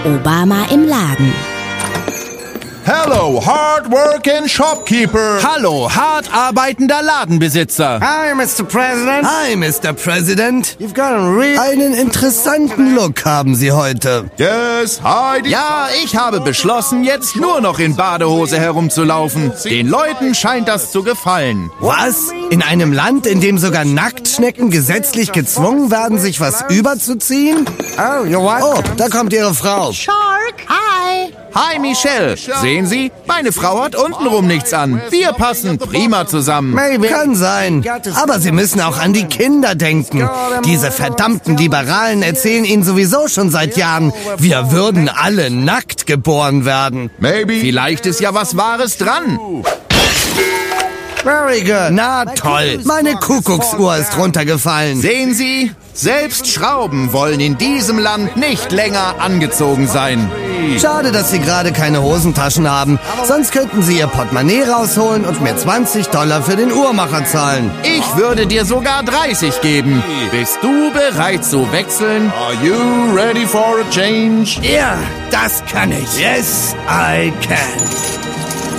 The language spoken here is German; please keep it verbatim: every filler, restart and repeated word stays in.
Obama im Laden. Hello, hard-working shopkeeper. Hallo, hart arbeitender Ladenbesitzer. Hi, Mister President. Hi, Mister President. You've got a real... Einen interessanten Look haben Sie heute. Yes, hi. Ja, ich habe beschlossen, jetzt nur noch in Badehose herumzulaufen. Den Leuten scheint das zu gefallen. Was? In einem Land, in dem sogar Nacktschnecken gesetzlich gezwungen werden, sich was überzuziehen? Oh, you're what? Oh, da kommt Ihre Frau. Shark, hi. Hi, Michelle. Sehen Sie, meine Frau hat untenrum nichts an. Wir passen prima zusammen. Maybe. Kann sein. Aber Sie müssen auch an die Kinder denken. Diese verdammten Liberalen erzählen Ihnen sowieso schon seit Jahren, wir würden alle nackt geboren werden. Maybe. Vielleicht ist ja was Wahres dran. Very good. Na toll, meine Kuckucksuhr ist runtergefallen. Sehen Sie, selbst Schrauben wollen in diesem Land nicht länger angezogen sein. Schade, dass Sie gerade keine Hosentaschen haben. Sonst könnten Sie Ihr Portemonnaie rausholen und mir zwanzig Dollar für den Uhrmacher zahlen. Ich würde dir sogar dreißig geben. Bist du bereit zu wechseln? Are you ready for a change? Ja, das kann ich. Yes, I can.